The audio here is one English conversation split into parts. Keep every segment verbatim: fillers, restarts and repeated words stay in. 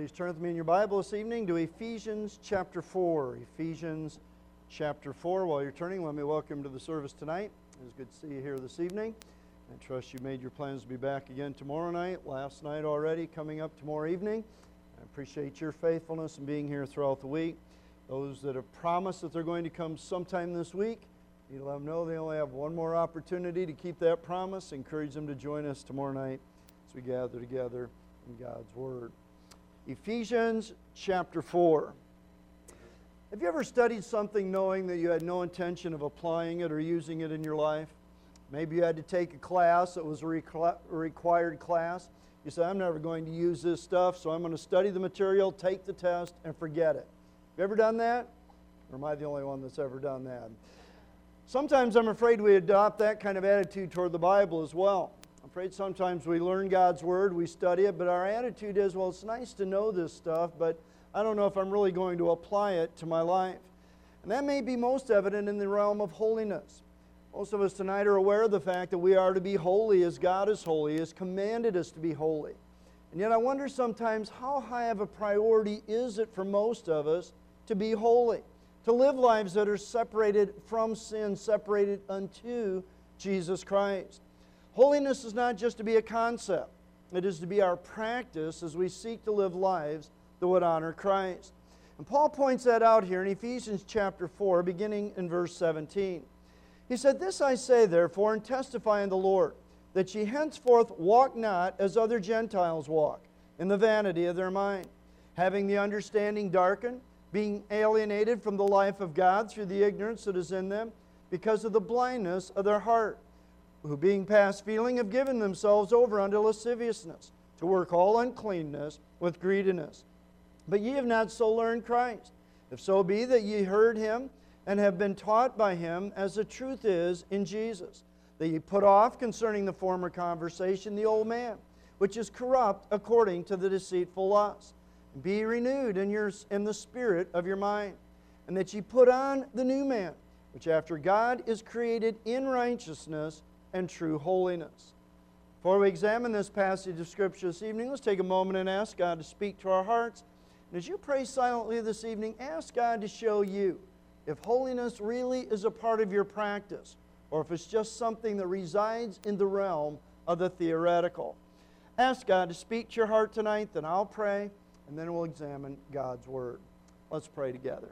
Please turn with me in your Bible this evening to Ephesians chapter four. Ephesians chapter four. While you're turning, let me welcome to the service tonight. It's good to see you here this evening. I trust you made your plans to be back again tomorrow night, last night already, coming up tomorrow evening. I appreciate your faithfulness in being here throughout the week. Those that have promised that they're going to come sometime this week, you let them know they only have one more opportunity to keep that promise. Encourage them to join us tomorrow night as we gather together in God's Word. Ephesians chapter four. Have you ever studied something knowing that you had no intention of applying it or using it in your life? Maybe you had to take a class that was a required class. You say, I'm never going to use this stuff, so I'm going to study the material, take the test, and forget it. Have you ever done that? Or am I the only one that's ever done that? Sometimes I'm afraid we adopt that kind of attitude toward the Bible as well. I'm afraid sometimes we learn God's Word, we study it, but our attitude is, well, it's nice to know this stuff, but I don't know if I'm really going to apply it to my life. And that may be most evident in the realm of holiness. Most of us tonight are aware of the fact that we are to be holy as God is holy. He has commanded us to be holy. And yet I wonder sometimes how high of a priority is it for most of us to be holy, to live lives that are separated from sin, separated unto Jesus Christ. Holiness is not just to be a concept. It is to be our practice as we seek to live lives that would honor Christ. And Paul points that out here in Ephesians chapter four, beginning in verse seventeen. He said, This I say, therefore, and testify in the Lord, that ye henceforth walk not as other Gentiles walk, in the vanity of their mind, having the understanding darkened, being alienated from the life of God through the ignorance that is in them, because of the blindness of their heart, who being past feeling have given themselves over unto lasciviousness, to work all uncleanness with greediness. But ye have not so learned Christ, if so be that ye heard Him, and have been taught by Him, as the truth is in Jesus, that ye put off concerning the former conversation the old man, which is corrupt according to the deceitful lust. And be renewed in, your, in the spirit of your mind, and that ye put on the new man, which after God is created in righteousness and true holiness. Before we examine this passage of Scripture this evening, let's take a moment and ask God to speak to our hearts. And as you pray silently this evening, ask God to show you if holiness really is a part of your practice, or if it's just something that resides in the realm of the theoretical. Ask God to speak to your heart tonight, then I'll pray, and then we'll examine God's Word. Let's pray together.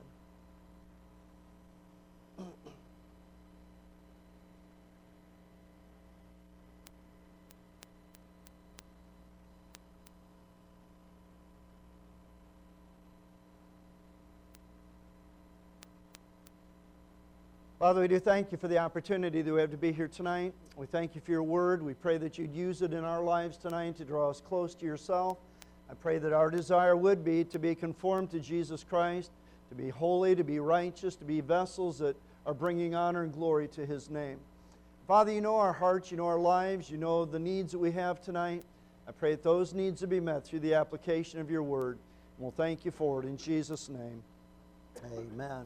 Father, we do thank you for the opportunity that we have to be here tonight. We thank you for your word. We pray that you'd use it in our lives tonight to draw us close to yourself. I pray that our desire would be to be conformed to Jesus Christ, to be holy, to be righteous, to be vessels that are bringing honor and glory to His name. Father, you know our hearts, you know our lives, you know the needs that we have tonight. I pray that those needs would be met through the application of your word. And we'll thank you for it in Jesus' name. Amen.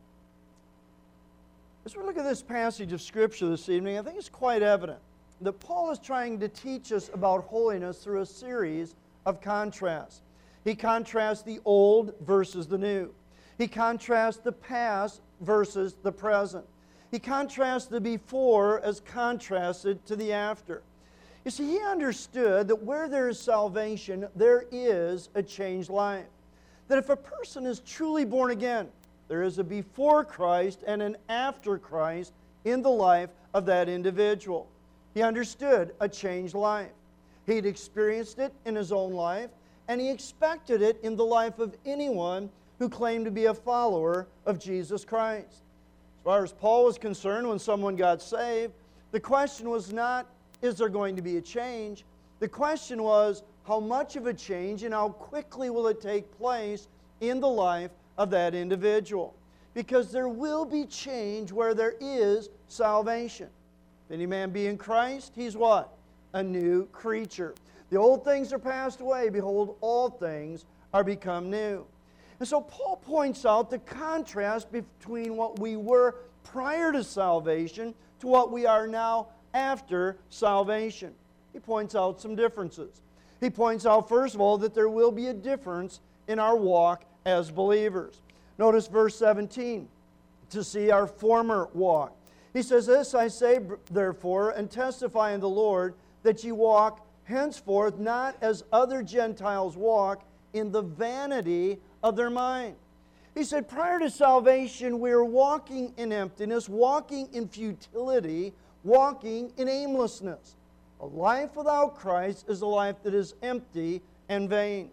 As we look at this passage of Scripture this evening, I think it's quite evident that Paul is trying to teach us about holiness through a series of contrasts. He contrasts the old versus the new. He contrasts the past versus the present. He contrasts the before as contrasted to the after. You see, he understood that where there is salvation, there is a changed life. That if a person is truly born again, there is a before Christ and an after Christ in the life of that individual. He understood a changed life. He'd experienced it in his own life, and he expected it in the life of anyone who claimed to be a follower of Jesus Christ. As far as Paul was concerned, when someone got saved, the question was not, is there going to be a change? The question was, how much of a change and how quickly will it take place in the life of that individual? Because there will be change where there is salvation. If any man be in Christ, he's what? A new creature. The old things are passed away. Behold, all things are become new. And so Paul points out the contrast between what we were prior to salvation to what we are now after salvation. He points out some differences. He points out, first of all, that there will be a difference in our walk as believers. Notice verse seventeen, to see our former walk. He says, "This I say, therefore, and testify in the Lord, that ye walk henceforth not as other Gentiles walk, in the vanity of their mind." He said, prior to salvation, we are walking in emptiness, walking in futility, walking in aimlessness. A life without Christ is a life that is empty and vain.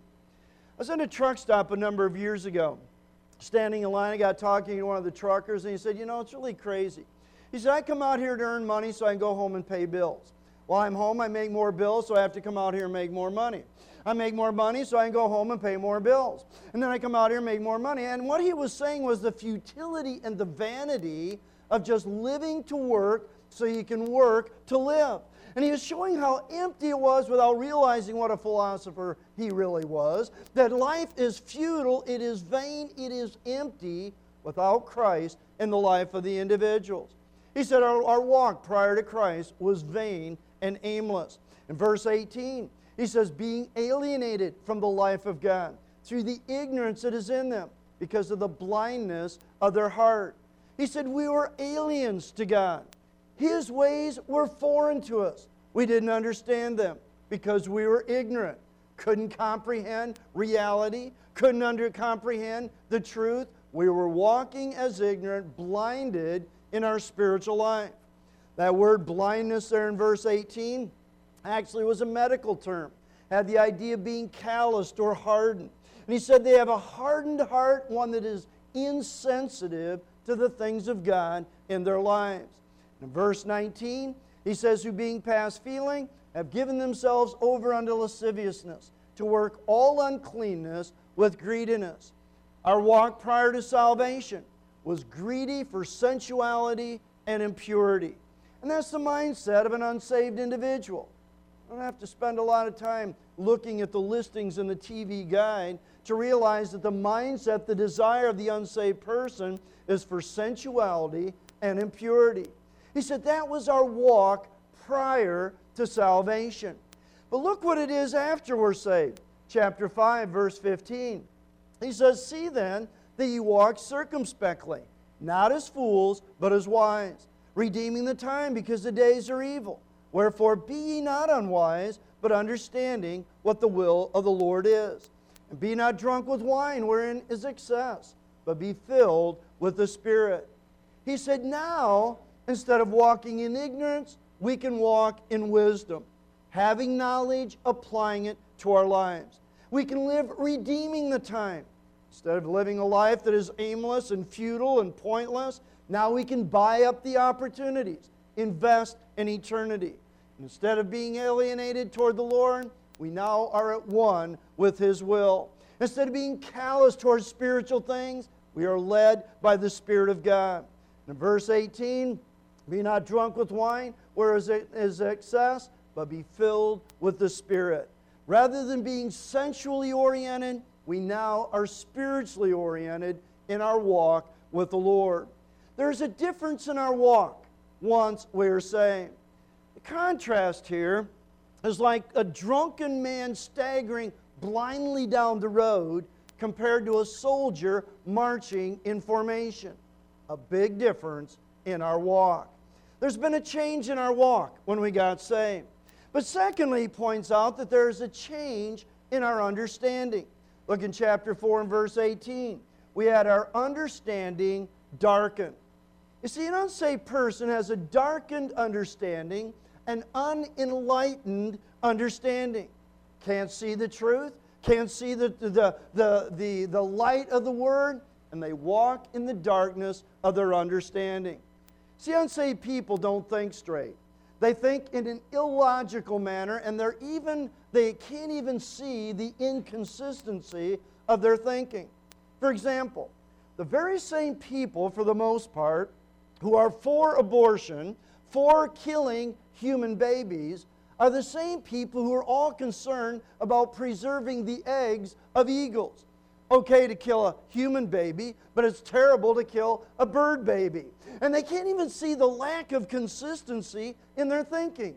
I was at a truck stop a number of years ago. Standing in line, I got talking to one of the truckers, and he said, "You know, it's really crazy." He said, "I come out here to earn money so I can go home and pay bills. While I'm home, I make more bills, so I have to come out here and make more money. I make more money, so I can go home and pay more bills. And then I come out here and make more money." And what he was saying was the futility and the vanity of just living to work so you can work to live. And he was showing how empty it was without realizing what a philosopher he really was. That life is futile, it is vain, it is empty without Christ in the life of the individuals. He said our, our walk prior to Christ was vain and aimless. In verse eighteen, he says, being alienated from the life of God through the ignorance that is in them because of the blindness of their heart. He said we were aliens to God. His ways were foreign to us. We didn't understand them because we were ignorant. Couldn't comprehend reality. Couldn't under comprehend the truth. We were walking as ignorant, blinded in our spiritual life. That word blindness there in verse eighteen actually was a medical term. Had the idea of being calloused or hardened. And he said they have a hardened heart, one that is insensitive to the things of God in their lives. In verse nineteen, he says, who being past feeling have given themselves over unto lasciviousness, to work all uncleanness with greediness. Our walk prior to salvation was greedy for sensuality and impurity. And that's the mindset of an unsaved individual. I don't have to spend a lot of time looking at the listings in the T V guide to realize that the mindset, the desire of the unsaved person is for sensuality and impurity. He said that was our walk prior to salvation. But look what it is after we're saved. Chapter five, verse fifteen. He says, see then that ye walk circumspectly, not as fools, but as wise, redeeming the time, because the days are evil. Wherefore be ye not unwise, but understanding what the will of the Lord is. And be not drunk with wine, wherein is excess, but be filled with the Spirit. He said, now, instead of walking in ignorance, we can walk in wisdom, having knowledge, applying it to our lives. We can live redeeming the time. Instead of living a life that is aimless and futile and pointless, now we can buy up the opportunities, invest in eternity. Instead of being alienated toward the Lord, we now are at one with His will. Instead of being callous towards spiritual things, we are led by the Spirit of God. In verse eighteen, be not drunk with wine, where is excess, but be filled with the Spirit. Rather than being sensually oriented, we now are spiritually oriented in our walk with the Lord. There's a difference in our walk once we are saved. The contrast here is like a drunken man staggering blindly down the road compared to a soldier marching in formation. A big difference in our walk. There's been a change in our walk when we got saved. But secondly, he points out that there is a change in our understanding. Look in chapter four and verse eighteen. We had our understanding darkened. You see, an unsaved person has a darkened understanding, an unenlightened understanding. Can't see the truth, can't see the, the, the, the, the light of the Word, and they walk in the darkness of their understanding. See, unsaved people don't think straight. They think in an illogical manner, and they're even, they can't even see the inconsistency of their thinking. For example, the very same people, for the most part, who are for abortion, for killing human babies, are the same people who are all concerned about preserving the eggs of eagles. Okay to kill a human baby, but it's terrible to kill a bird baby. And they can't even see the lack of consistency in their thinking.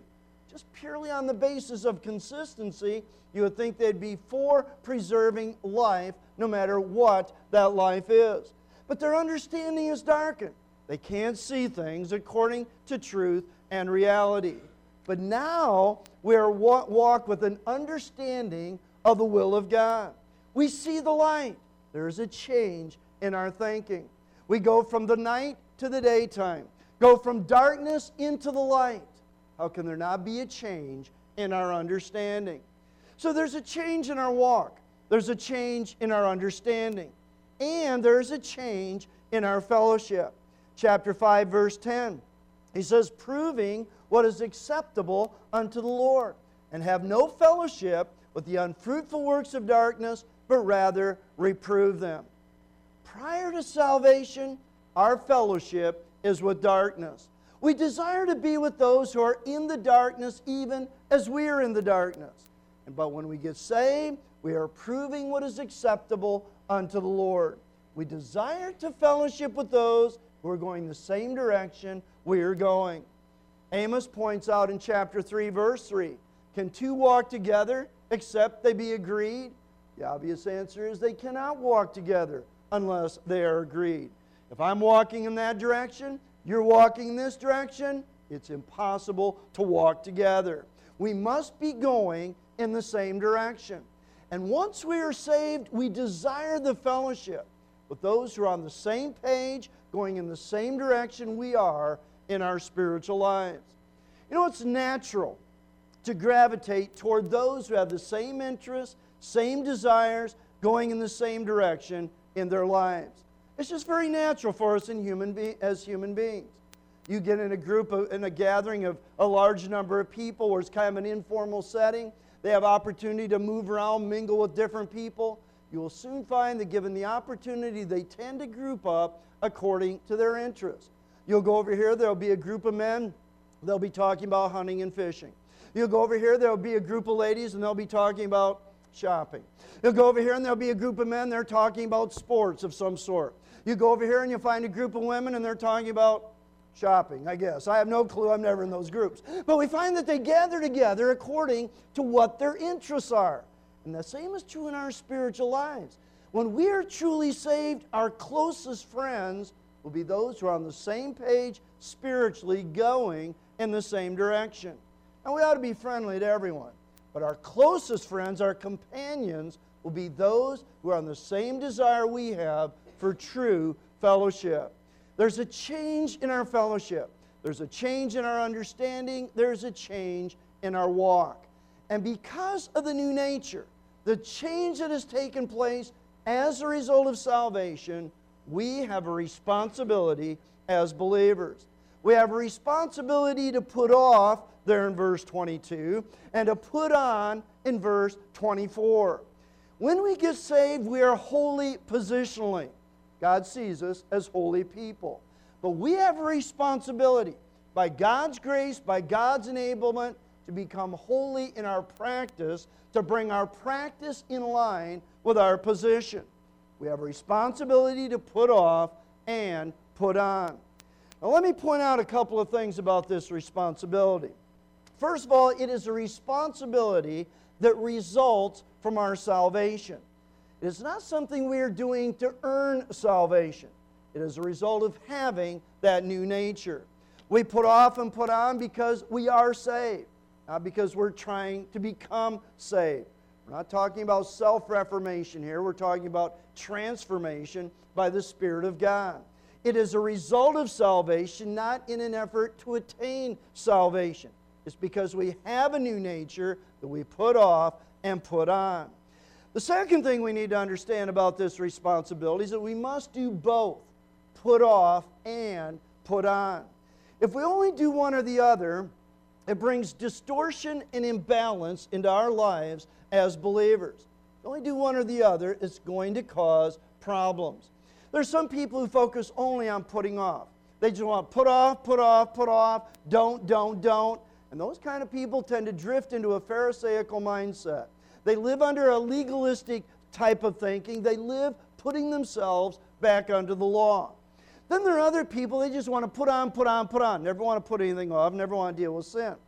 just purely on the basis of consistency, you would think they'd be for preserving life no matter what that life is. But their understanding is darkened. They can't see things according to truth and reality. But now we are wa- walk with an understanding of the will of God. We see the light. There is a change in our thinking. We go from the night to the daytime. Go from darkness into the light. How can there not be a change in our understanding? So there's a change in our walk. There's a change in our understanding. And there's a change in our fellowship. Chapter five, verse ten. He says, proving what is acceptable unto the Lord, and have no fellowship with the unfruitful works of darkness, but rather reprove them. Prior to salvation, our fellowship is with darkness. We desire to be with those who are in the darkness even as we are in the darkness. And but when we get saved, we are proving what is acceptable unto the Lord. We desire to fellowship with those who are going the same direction we are going. Amos points out in chapter three, verse three, can two walk together except they be agreed? The obvious answer is they cannot walk together unless they are agreed. If I'm walking in that direction, you're walking in this direction, it's impossible to walk together. We must be going in the same direction. And once we are saved, we desire the fellowship with those who are on the same page, going in the same direction we are in our spiritual lives. You know, it's natural to gravitate toward those who have the same interests, same desires, going in the same direction in their lives. It's just very natural for us in human be- as human beings. You get in a group, of, in a gathering of a large number of people where it's kind of an informal setting. They have opportunity to move around, mingle with different people. You will soon find that given the opportunity, they tend to group up according to their interests. You'll go over here, there'll be a group of men, they'll be talking about hunting and fishing. You'll go over here, there'll be a group of ladies, and they'll be talking about shopping. You'll go over here, and there'll be a group of men, they're talking about sports of some sort. You go over here, and you'll find a group of women, and they're talking about shopping, I guess. I have no clue, I'm never in those groups. But we find that they gather together according to what their interests are. And the same is true in our spiritual lives. When we are truly saved, our closest friends will be those who are on the same page spiritually, going in the same direction. And we ought to be friendly to everyone. But our closest friends, our companions, will be those who are on the same desire we have for true fellowship. There's a change in our fellowship. There's a change in our understanding. There's a change in our walk. And because of the new nature, the change that has taken place as a result of salvation, we have a responsibility as believers. We have a responsibility to put off, there in verse twenty-two, and to put on in verse twenty-four. When we get saved, we are holy positionally. God sees us as holy people. But we have a responsibility, by God's grace, by God's enablement, to become holy in our practice, to bring our practice in line with our position. We have a responsibility to put off and put on. Now let me point out a couple of things about this responsibility. First of all, it is a responsibility that results from our salvation. It is not something we are doing to earn salvation. It is a result of having that new nature. We put off and put on because we are saved, not because we're trying to become saved. We're not talking about self-reformation here. We're talking about transformation by the Spirit of God. It is a result of salvation, not in an effort to attain salvation. It's because we have a new nature that we put off and put on. The second thing we need to understand about this responsibility is that we must do both, put off and put on. If we only do one or the other, it brings distortion and imbalance into our lives as believers. If we only do one or the other, it's going to cause problems. There's some people who focus only on putting off. They just want to put off, put off, put off, don't, don't, don't. And those kind of people tend to drift into a Pharisaical mindset. They live under a legalistic type of thinking. They live putting themselves back under the law. Then there are other people, they just want to put on, put on, put on. Never want to put anything off, never want to deal with sin.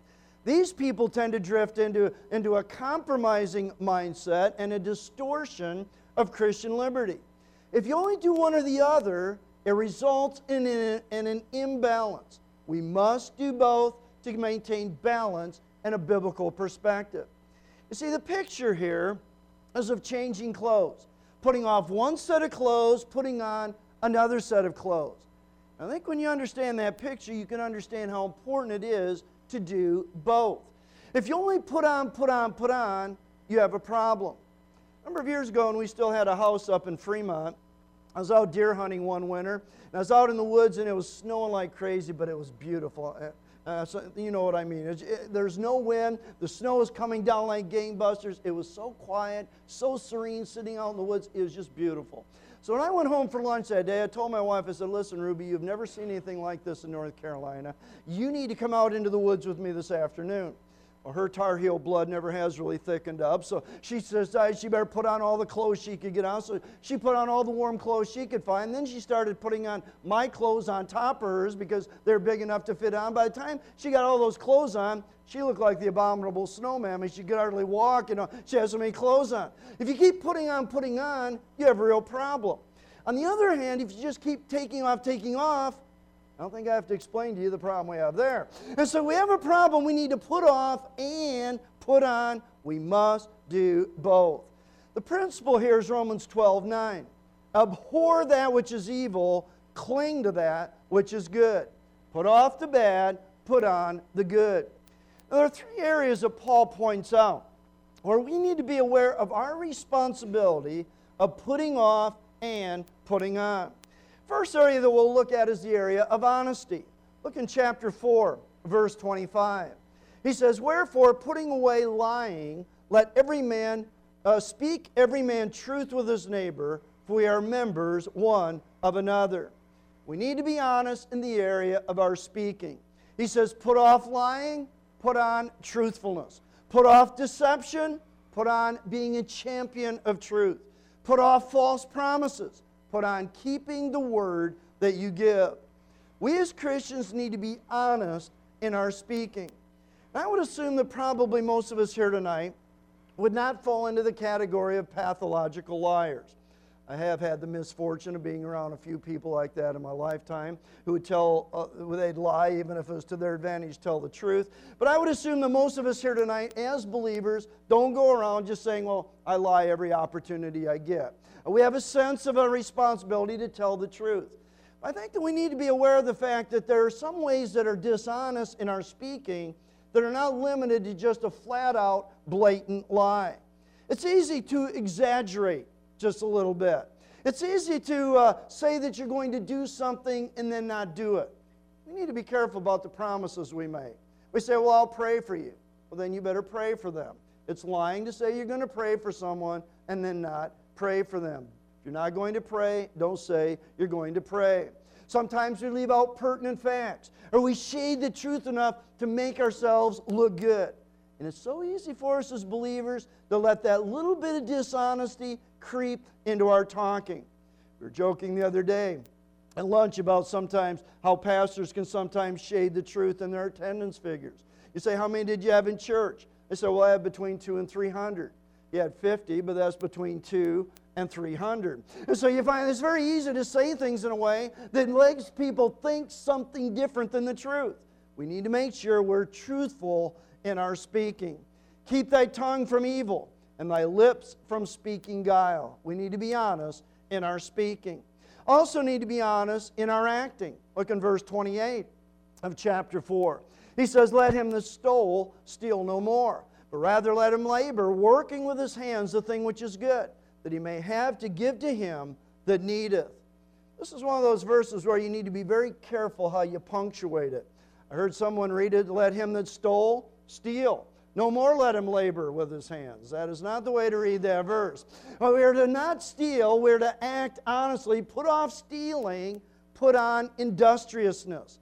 These people tend to drift into, into a compromising mindset and a distortion of Christian liberty. If you only do one or the other, it results in an, in an imbalance. We must do both to maintain balance and a biblical perspective. You see, the picture here is of changing clothes. Putting off one set of clothes, putting on another set of clothes. I think when you understand that picture, you can understand how important it is to do both. If you only put on, put on, put on, you have a problem. A number of years ago, when we still had a house up in Fremont, I was out deer hunting one winter, and I was out in the woods, and it was snowing like crazy, but it was beautiful. Uh, so you know what I mean. It, it, there's no wind. The snow is coming down like gangbusters. It was so quiet, so serene, sitting out in the woods. It was just beautiful. So when I went home for lunch that day, I told my wife, I said, listen, Ruby, you've never seen anything like this in North Carolina. You need to come out into the woods with me this afternoon. Well, her Tar Heel blood never has really thickened up, so she says she better put on all the clothes she could get on. So she put on all the warm clothes she could find. Then she started putting on my clothes on top of hers because they're big enough to fit on. By the time she got all those clothes on, she looked like the abominable snowman. I mean, she could hardly walk. You know, she has so many clothes on. If you keep putting on, putting on, you have a real problem. On the other hand, if you just keep taking off, taking off, I don't think I have to explain to you the problem we have there. And so we have a problem we need to put off and put on. We must do both. The principle here is Romans twelve nine. Abhor that which is evil, cling to that which is good. Put off the bad, put on the good. Now, there are three areas that Paul points out where we need to be aware of our responsibility of putting off and putting on. First area that we'll look at is the area of honesty. Look in chapter four, verse twenty-five. He says, wherefore, putting away lying, let every man uh, speak every man truth with his neighbor, for we are members one of another. We need to be honest in the area of our speaking. He says, put off lying, put on truthfulness. Put off deception, put on being a champion of truth. Put off false promises. Put on keeping the word that you give. We as Christians need to be honest in our speaking. I would assume that probably most of us here tonight would not fall into the category of pathological liars. I have had the misfortune of being around a few people like that in my lifetime who would tell, uh, they'd lie even if it was to their advantage, tell the truth. But I would assume that most of us here tonight as believers don't go around just saying, well, I lie every opportunity I get. We have a sense of a responsibility to tell the truth. I think that we need to be aware of the fact that there are some ways that are dishonest in our speaking that are not limited to just a flat-out, blatant lie. It's easy to exaggerate just a little bit. It's easy to uh, say that you're going to do something and then not do it. We need to be careful about the promises we make. We say, well, I'll pray for you. Well, then you better pray for them. It's lying to say you're going to pray for someone and then not pray for them. If you're not going to pray, don't say you're going to pray. Sometimes we leave out pertinent facts, or we shade the truth enough to make ourselves look good. And it's so easy for us as believers to let that little bit of dishonesty creep into our talking. We were joking the other day at lunch about sometimes how pastors can sometimes shade the truth in their attendance figures. You say, how many did you have in church? They say, well, I have between two and three hundred. You had fifty, but that's between two and three hundred. And so you find it's very easy to say things in a way that makes people think something different than the truth. We need to make sure we're truthful in our speaking. Keep thy tongue from evil and thy lips from speaking guile. We need to be honest in our speaking. Also need to be honest in our acting. Look in verse twenty-eight of chapter four. He says, let him that stole steal no more, but rather let him labor, working with his hands the thing which is good, that he may have to give to him that needeth. This is one of those verses where you need to be very careful how you punctuate it. I heard someone read it, let him that stole steal. No more let him labor with his hands. That is not the way to read that verse. Well, we are to not steal, we are to act honestly, put off stealing, put on industriousness.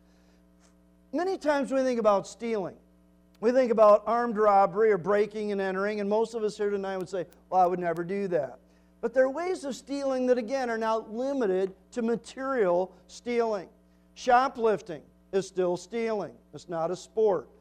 Many times when we think about stealing, we think about armed robbery or breaking and entering, and most of us here tonight would say, well, I would never do that. But there are ways of stealing that, again, are not limited to material stealing. Shoplifting is still stealing. It's not a sport.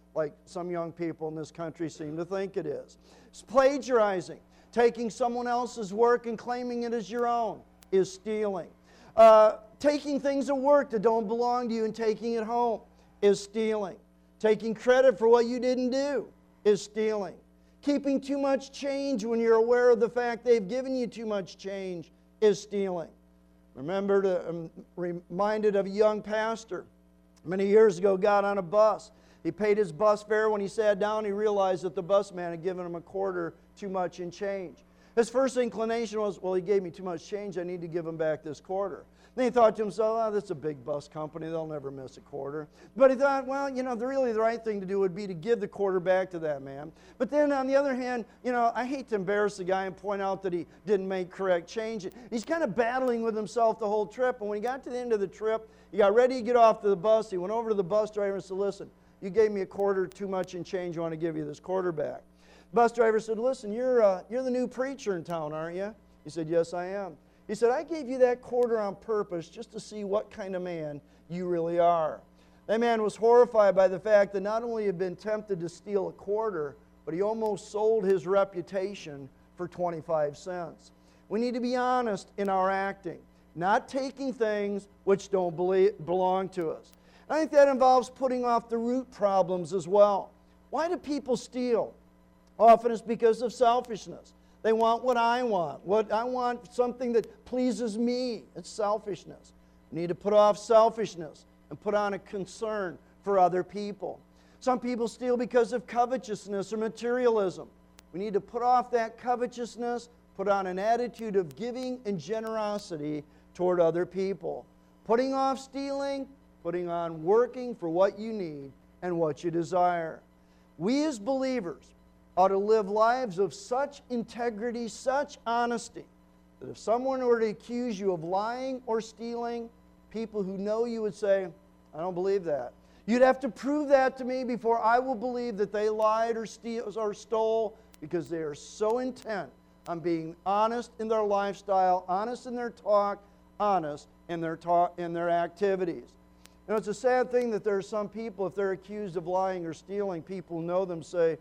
like some young people in this country seem to think it is. It's plagiarizing. Taking someone else's work and claiming it as your own is stealing. Uh, taking things at work that don't belong to you and taking it home is stealing. Taking credit for what you didn't do is stealing. Keeping too much change when you're aware of the fact they've given you too much change is stealing. Remember, to, I'm reminded of a young pastor many years ago got on a bus. He paid his bus fare. When he sat down, he realized that the bus man had given him a quarter too much in change. His first inclination was, well, he gave me too much change. I need to give him back this quarter. Then he thought to himself, oh, that's a big bus company. They'll never miss a quarter. But he thought, well, you know, the, really the right thing to do would be to give the quarter back to that man. But then on the other hand, you know, I hate to embarrass the guy and point out that he didn't make correct change. He's kind of battling with himself the whole trip. And when he got to the end of the trip, he got ready to get off to the bus. He went over to the bus driver and said, listen, you gave me a quarter too much in change. I want to give you this quarter back. The bus driver said, listen, you're, uh, you're the new preacher in town, aren't you? He said, yes, I am. He said, I gave you that quarter on purpose just to see what kind of man you really are. That man was horrified by the fact that not only had been tempted to steal a quarter, but he almost sold his reputation for twenty-five cents. We need to be honest in our acting, not taking things which don't belong to us. I think that involves putting off the root problems as well. Why do people steal? Often it's because of selfishness. They want what I want. What I want something that pleases me. It's selfishness. We need to put off selfishness and put on a concern for other people. Some people steal because of covetousness or materialism. We need to put off that covetousness, put on an attitude of giving and generosity toward other people. Putting off stealing, putting on working for what you need and what you desire. We as believers ought to live lives of such integrity, such honesty, that if someone were to accuse you of lying or stealing, people who know you would say, I don't believe that. You'd have to prove that to me before I will believe that they lied or, steal, or stole, because they are so intent on being honest in their lifestyle, honest in their talk, honest in their, talk, in their activities. You know, it's a sad thing that there are some people, if they're accused of lying or stealing, people who know them say,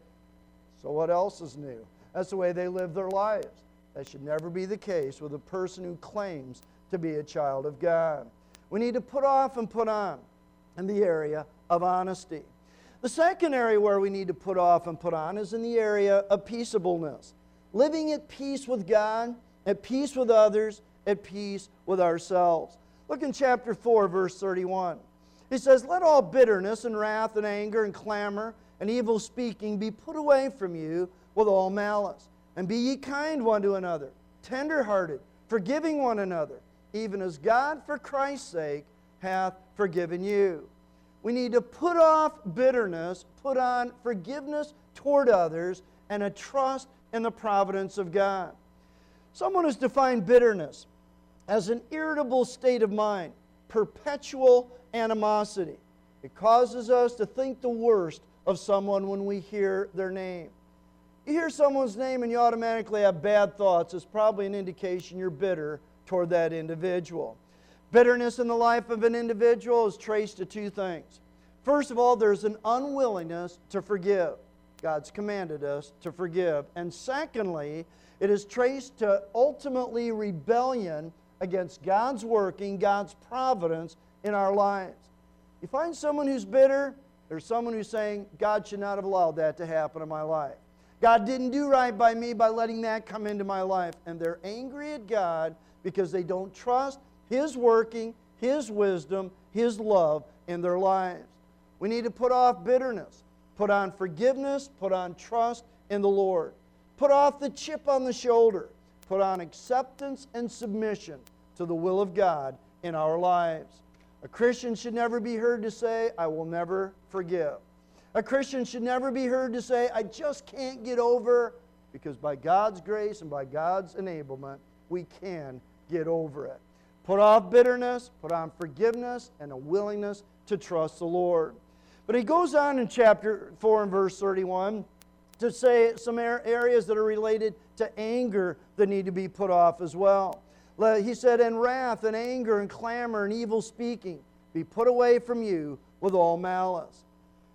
so what else is new? That's the way they live their lives. That should never be the case with a person who claims to be a child of God. We need to put off and put on in the area of honesty. The second area where we need to put off and put on is in the area of peaceableness. Living at peace with God, at peace with others, at peace with ourselves. Look in chapter four, verse thirty-one. He says, let all bitterness and wrath and anger and clamor and evil speaking be put away from you with all malice. And be ye kind one to another, tender-hearted, forgiving one another, even as God for Christ's sake hath forgiven you. We need to put off bitterness, put on forgiveness toward others, and a trust in the providence of God. Someone has defined bitterness as an irritable state of mind, perpetual animosity. It causes us to think the worst of someone when we hear their name. You hear someone's name and you automatically have bad thoughts. It's probably an indication you're bitter toward that individual. Bitterness in the life of an individual is traced to two things. First of all, there's an unwillingness to forgive. God's commanded us to forgive. And secondly, it is traced to ultimately rebellion against God's working, God's providence in our lives. You find someone who's bitter, there's someone who's saying, God should not have allowed that to happen in my life. God didn't do right by me by letting that come into my life. And they're angry at God because they don't trust His working, His wisdom, His love in their lives. We need to put off bitterness, put on forgiveness, put on trust in the Lord. Put off the chip on the shoulder, put on acceptance and submission to the will of God in our lives. A Christian should never be heard to say, I will never forgive. A Christian should never be heard to say, I just can't get over, because by God's grace and by God's enablement, we can get over it. Put off bitterness, put on forgiveness, and a willingness to trust the Lord. But he goes on in chapter four and verse thirty-one to say some areas that are related to anger that need to be put off as well. He said, and wrath and anger and clamor and evil speaking be put away from you with all malice.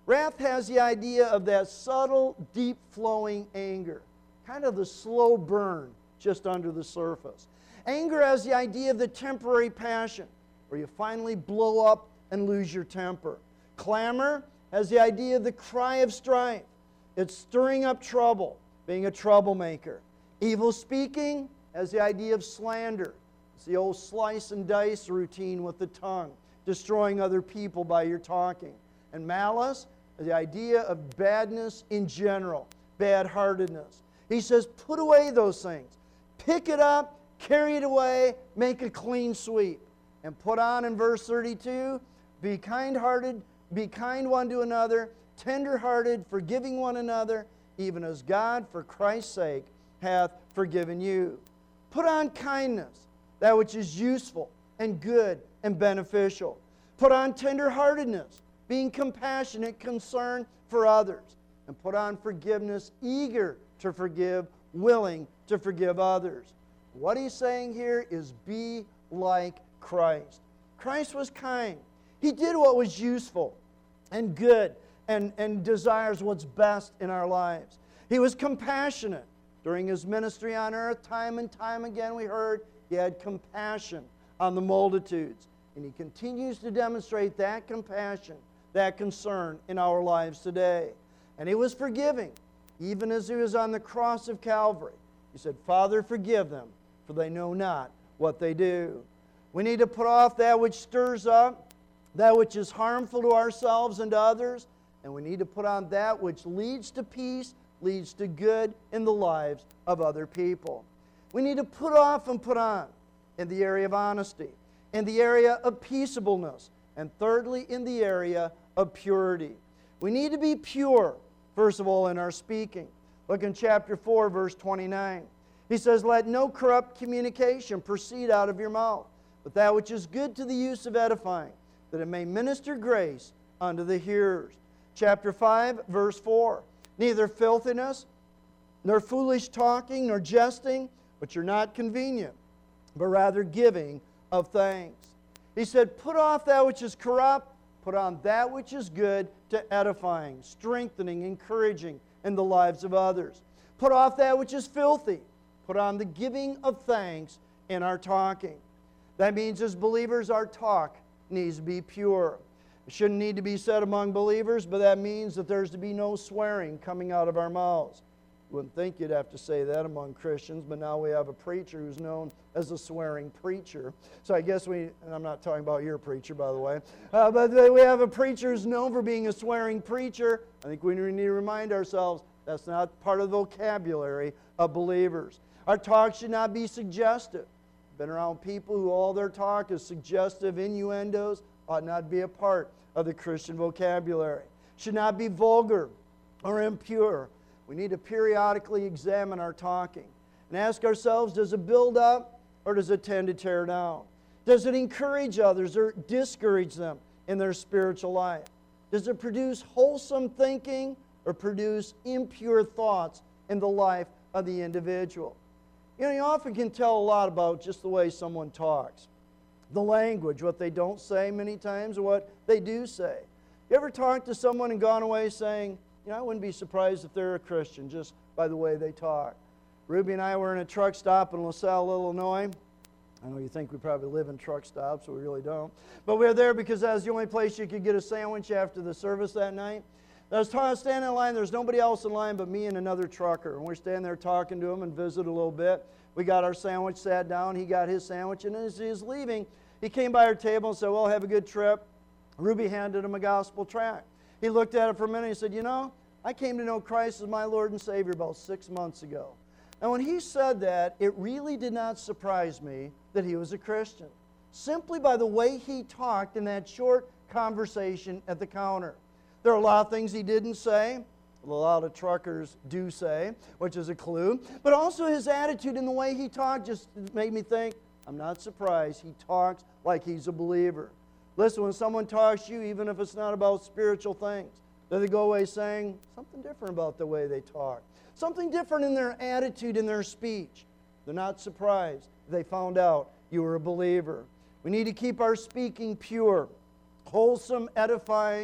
Wrath has the idea of that subtle, deep-flowing anger, kind of the slow burn just under the surface. Anger has the idea of the temporary passion, where you finally blow up and lose your temper. Clamor has the idea of the cry of strife. It's stirring up trouble, being a troublemaker. Evil speaking has the idea of slander. It's the old slice and dice routine with the tongue, destroying other people by your talking. And malice is the idea of badness in general, bad-heartedness. He says, put away those things. Pick it up, carry it away, make a clean sweep. And put on in verse thirty-two, be kind-hearted, be kind one to another, tender-hearted, forgiving one another, even as God, for Christ's sake, hath forgiven you. Put on kindness, that which is useful and good and beneficial. Put on tender-heartedness, being compassionate, concern for others. And put on forgiveness, eager to forgive, willing to forgive others. What he's saying here is be like Christ. Christ was kind. He did what was useful and good and, and desires what's best in our lives. He was compassionate. During his ministry on earth, time and time again we heard he had compassion on the multitudes. And he continues to demonstrate that compassion, that concern in our lives today. And he was forgiving, even as he was on the cross of Calvary. He said, Father, forgive them, for they know not what they do. We need to put off that which stirs up, that which is harmful to ourselves and to others, and we need to put on that which leads to peace, leads to good in the lives of other people. We need to put off and put on in the area of honesty, in the area of peaceableness, and thirdly, in the area of purity. We need to be pure, first of all, in our speaking. Look in chapter four, verse twenty-nine. He says, let no corrupt communication proceed out of your mouth, but that which is good to the use of edifying, that it may minister grace unto the hearers. Chapter five, verse four. Neither filthiness, nor foolish talking, nor jesting, which are not convenient, but rather giving of thanks. He said, put off that which is corrupt, put on that which is good, to edifying, strengthening, encouraging in the lives of others. Put off that which is filthy, put on the giving of thanks in our talking. That means as believers, our talk needs to be pure. It shouldn't need to be said among believers, but that means that there's to be no swearing coming out of our mouths. You wouldn't think you'd have to say that among Christians, but now we have a preacher who's known as a swearing preacher. So I guess we, and I'm not talking about your preacher, by the way, uh, but we have a preacher who's known for being a swearing preacher. I think we need to remind ourselves that's not part of the vocabulary of believers. Our talk should not be suggestive. I've been around people who all their talk is suggestive innuendos, ought not be a part of the Christian vocabulary. Should not be vulgar or impure. We need to periodically examine our talking and ask ourselves, does it build up or does it tend to tear down? Does it encourage others or discourage them in their spiritual life? Does it produce wholesome thinking or produce impure thoughts in the life of the individual? You know, you often can tell a lot about just the way someone talks. The language, what they don't say many times, or what they do say. You ever talked to someone and gone away saying, you know, I wouldn't be surprised if they're a Christian just by the way they talk. Ruby and I were in a truck stop in LaSalle, Illinois. I know you think we probably live in truck stops, but we really don't. But we were there because that was the only place you could get a sandwich after the service that night. I was t- standing in line. There's nobody else in line but me and another trucker. And we're standing there talking to him and visit a little bit. We got our sandwich, sat down. He got his sandwich. And as he was leaving, he came by our table and said, well, have a good trip. Ruby handed him a gospel tract. He looked at it for a minute and he said, you know, I came to know Christ as my Lord and Savior about six months ago. And when he said that, it really did not surprise me that he was a Christian, simply by the way he talked in that short conversation at the counter. There are a lot of things he didn't say, a lot of truckers do say, which is a clue, but also his attitude and the way he talked just made me think, I'm not surprised he talks like he's a believer. Listen, when someone talks to you, even if it's not about spiritual things, do they go away saying something different about the way they talk? Something different in their attitude, in their speech. They're not surprised they found out you were a believer. We need to keep our speaking pure, wholesome, edifying,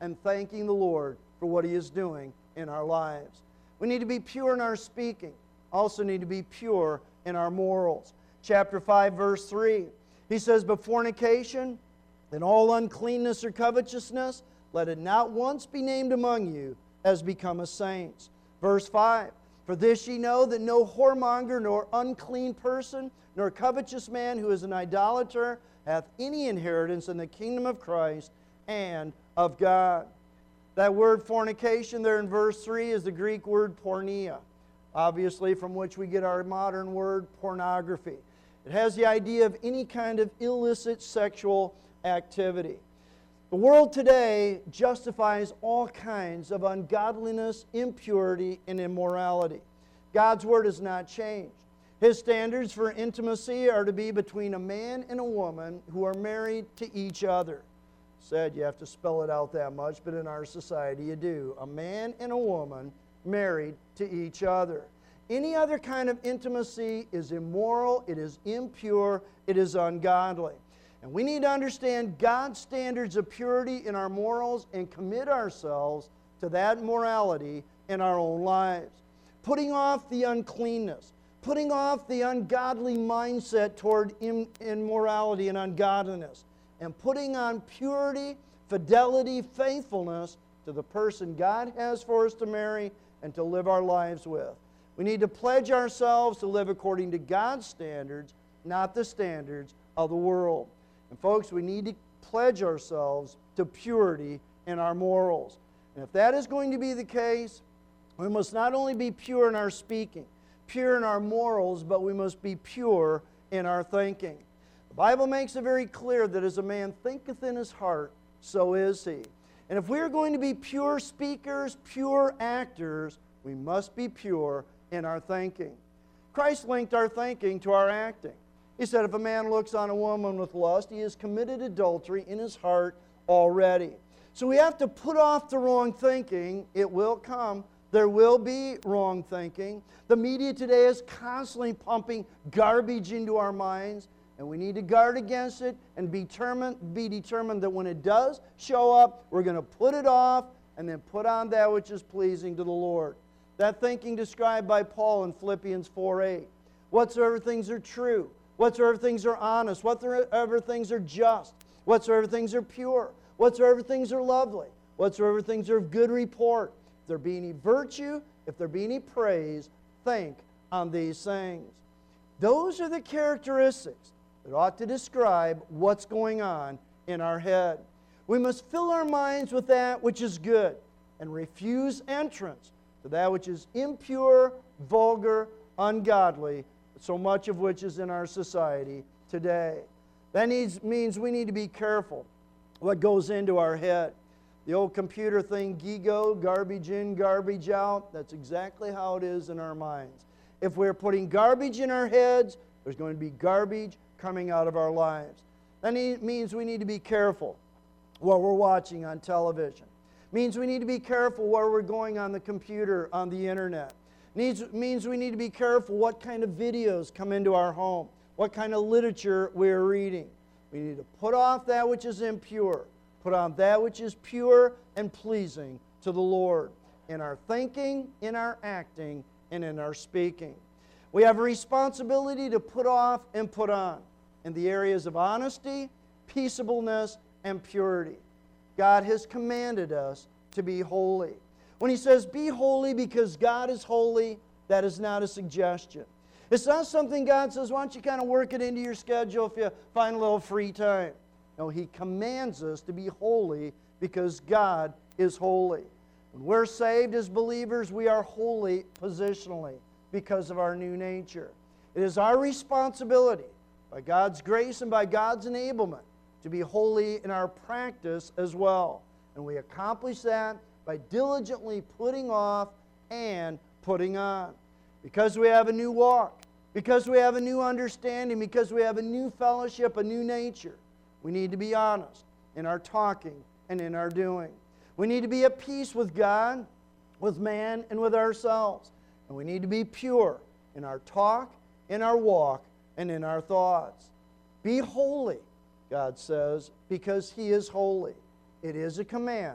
and thanking the Lord for what He is doing in our lives. We need to be pure in our speaking. Also need to be pure in our morals. Chapter five, verse three, he says, "But fornication and all uncleanness or covetousness, let it not once be named among you as becometh saints." Verse five, "For this ye know, that no whoremonger, nor unclean person, nor covetous man who is an idolater hath any inheritance in the kingdom of Christ and of God." That word fornication there in verse three is the Greek word porneia, obviously from which we get our modern word pornography. It has the idea of any kind of illicit sexual activity. The world today justifies all kinds of ungodliness, impurity, and immorality. God's Word has not changed. His standards for intimacy are to be between a man and a woman who are married to each other. Said you have to spell it out that much, but in our society you do. A man and a woman married to each other. Any other kind of intimacy is immoral, it is impure, it is ungodly. And we need to understand God's standards of purity in our morals and commit ourselves to that morality in our own lives. Putting off the uncleanness, putting off the ungodly mindset toward immorality and ungodliness, and putting on purity, fidelity, faithfulness to the person God has for us to marry and to live our lives with. We need to pledge ourselves to live according to God's standards, not the standards of the world. And folks, we need to pledge ourselves to purity in our morals. And if that is going to be the case, we must not only be pure in our speaking, pure in our morals, but we must be pure in our thinking. The Bible makes it very clear that as a man thinketh in his heart, so is he. And if we are going to be pure speakers, pure actors, we must be pure in our thinking. Christ linked our thinking to our acting. He said if a man looks on a woman with lust, he has committed adultery in his heart already. So we have to put off the wrong thinking. It will come. There will be wrong thinking. The media today is constantly pumping garbage into our minds, and we need to guard against it and be determined, be determined that when it does show up, we're going to put it off and then put on that which is pleasing to the Lord. That thinking described by Paul in Philippians four eight. Whatsoever things are true, whatsoever things are honest, whatsoever things are just, whatsoever things are pure, whatsoever things are lovely, whatsoever things are of good report, if there be any virtue, if there be any praise, think on these things. Those are the characteristics that ought to describe what's going on in our head. We must fill our minds with that which is good and refuse entrance to that which is impure, vulgar, ungodly, so much of which is in our society today. That needs, means we need to be careful what goes into our head. The old computer thing, GIGO, garbage in, garbage out, that's exactly how it is in our minds. If we're putting garbage in our heads, there's going to be garbage coming out of our lives. That means we need to be careful what we're watching on television. Means we need to be careful where we're going on the computer, on the internet. Needs, means we need to be careful what kind of videos come into our home, what kind of literature we're reading. We need to put off that which is impure, put on that which is pure and pleasing to the Lord in our thinking, in our acting, and in our speaking. We have a responsibility to put off and put on in the areas of honesty, peaceableness, and purity. God has commanded us to be holy. When He says, be holy because God is holy, that is not a suggestion. It's not something God says, why don't you kind of work it into your schedule if you find a little free time. No, He commands us to be holy because God is holy. When we're saved as believers, we are holy positionally because of our new nature. It is our responsibility, by God's grace and by God's enablement, to be holy in our practice as well. And we accomplish that by diligently putting off and putting on. Because we have a new walk, because we have a new understanding, because we have a new fellowship, a new nature, we need to be honest in our talking and in our doing. We need to be at peace with God, with man, and with ourselves. And we need to be pure in our talk, in our walk, and in our thoughts. Be holy, God says, because He is holy. It is a command,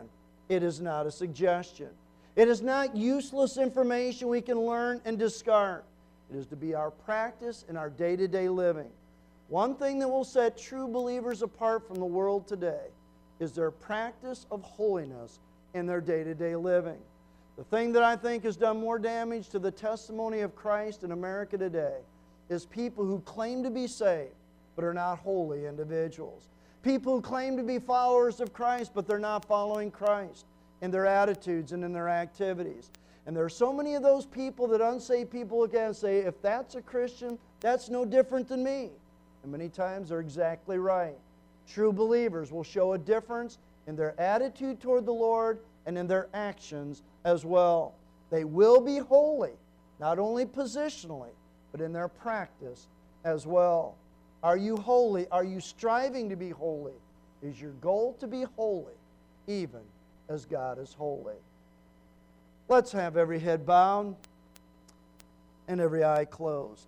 It is not a suggestion. It is not useless information we can learn and discard. It is to be our practice in our day-to-day living. One thing that will set true believers apart from the world today is their practice of holiness in their day-to-day living. The thing that I think has done more damage to the testimony of Christ in America today is people who claim to be saved but are not holy individuals. People who claim to be followers of Christ but they're not following Christ in their attitudes and in their activities. And there are so many of those people that unsaved people look at and say, if that's a Christian, that's no different than me. And many times they're exactly right. True believers will show a difference in their attitude toward the Lord and in their actions as well. They will be holy, not only positionally, but in their practice as well. Are you holy? Are you striving to be holy? Is your goal to be holy, even as God is holy? Let's have every head bowed and every eye closed.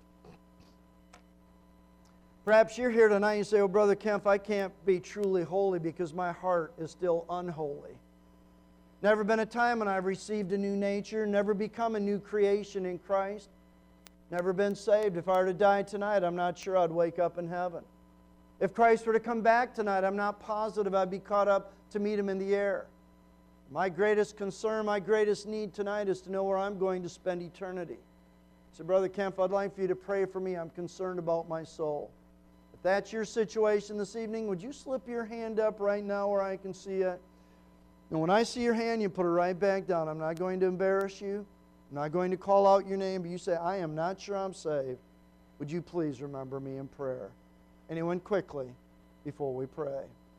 Perhaps you're here tonight and you say, oh, Brother Kempf, I can't be truly holy because my heart is still unholy. Never been a time when I've received a new nature, never become a new creation in Christ, never been saved. If I were to die tonight, I'm not sure I'd wake up in heaven. If Christ were to come back tonight, I'm not positive I'd be caught up to meet Him in the air. My greatest concern, my greatest need tonight is to know where I'm going to spend eternity. So, Brother Kempf, I'd like for you to pray for me. I'm concerned about my soul. If that's your situation this evening, would you slip your hand up right now where I can see it? And when I see your hand, you put it right back down. I'm not going to embarrass you. I'm not going to call out your name, but you say, I am not sure I'm saved. Would you please remember me in prayer? Anyone quickly before we pray?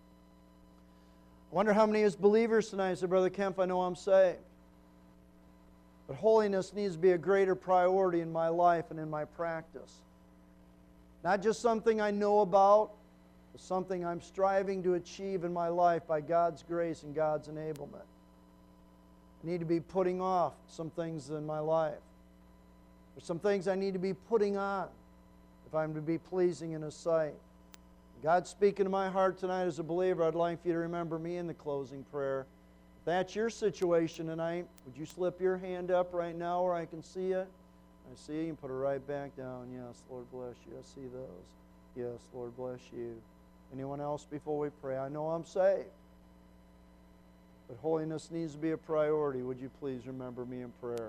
I wonder how many as believers tonight say, Brother Kempf, I know I'm saved. But holiness needs to be a greater priority in my life and in my practice. Not just something I know about, but something I'm striving to achieve in my life by God's grace and God's enablement. I need to be putting off some things in my life. There's some things I need to be putting on if I'm to be pleasing in His sight. God's speaking to my heart tonight as a believer. I'd like for you to remember me in the closing prayer. If that's your situation tonight, would you slip your hand up right now where I can see it? I see you. You can put it right back down. Yes, Lord bless you. I see those. Yes, Lord bless you. Anyone else before we pray? I know I'm saved, but holiness needs to be a priority. Would you please remember me in prayer?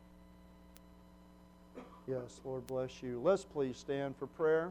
Yes, Lord bless you. Let's please stand for prayer.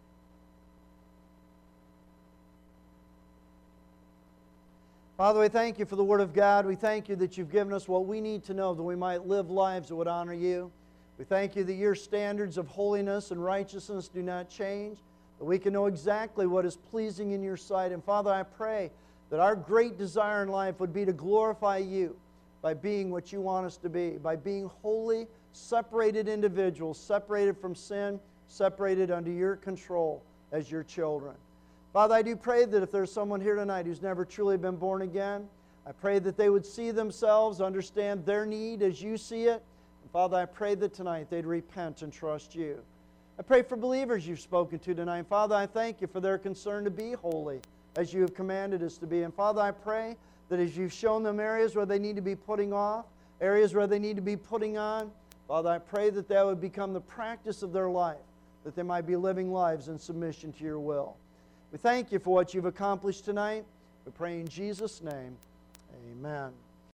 Father, we thank You for the Word of God. We thank You that You've given us what we need to know that we might live lives that would honor You. We thank You that Your standards of holiness and righteousness do not change, that we can know exactly what is pleasing in Your sight. And Father, I pray that our great desire in life would be to glorify You by being what You want us to be, by being holy, separated individuals, separated from sin, separated under Your control as Your children. Father, I do pray that if there's someone here tonight who's never truly been born again, I pray that they would see themselves, understand their need as You see it. And Father, I pray that tonight they'd repent and trust You. I pray for believers You've spoken to tonight. Father, I thank You for their concern to be holy as You have commanded us to be. And Father, I pray that as You've shown them areas where they need to be putting off, areas where they need to be putting on, Father, I pray that that would become the practice of their life, that they might be living lives in submission to Your will. We thank You for what You've accomplished tonight. We pray in Jesus' name, amen.